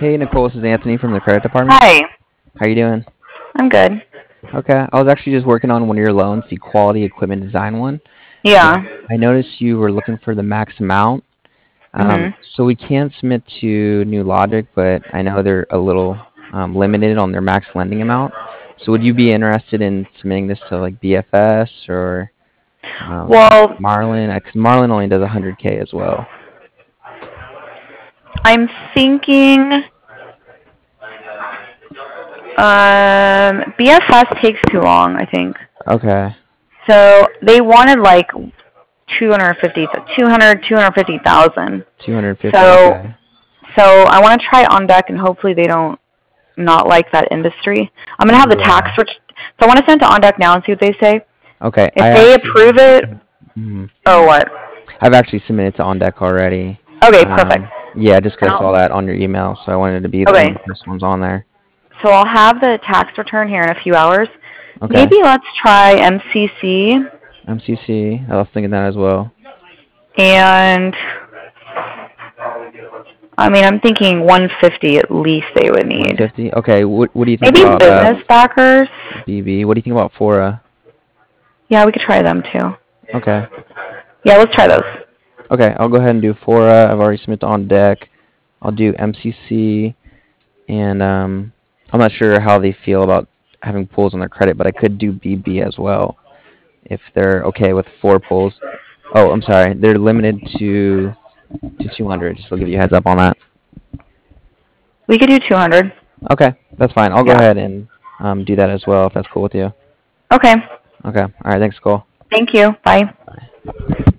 Hey Nicole, this is Anthony from the credit department. Hi, How you doing? I'm good. Okay, I was actually just working on one of your loans, the quality equipment design one, and Yeah. I noticed you were looking for the max amount. Mhm. So we can submit to New Logic, but I know they're a little limited on their max lending amount. So would you be interested in submitting this to like BFS or Well, Marlin? Because Marlin only does 100K as well. I'm thinking BFS takes too long, I think. Okay, So they wanted like 250 250,000. 250. So Okay, so I want to try on deck and hopefully they don't not like that industry. I'm going to have the tax yeah. so I want to send it to on deck now and see what they say. Okay, If they approve it, mhm. oh what? I've actually submitted to OnDeck already. Okay, perfect. Yeah, just 'cause And I saw I'll, that on your email, so I wanted to be one of okay. the first ones on there. So I'll have the tax return here in a few hours. Okay. Maybe let's try MCC MCC, I was thinking that as well. and I mean I'm thinking 150 at least they would need. 150. Okay. What do you think Maybe about business backers. BB? What do you think about Fora? Yeah, we could try them too. Okay. Yeah, let's try those. Okay. I'll go ahead and do Fora. I've already submitted to OnDeck. I'll do MCC, and I'm not sure how they feel about having pulls on their credit, but I could do BB as well if they're okay with 4 pulls. Oh, I'm sorry. They're limited to 200. Just to give you a heads up on that. We could do 200. Okay, that's fine. I'll go Yeah. ahead and do that as well if that's cool with you. Okay. Okay. All right. Thanks, Cole. Thank you. Bye.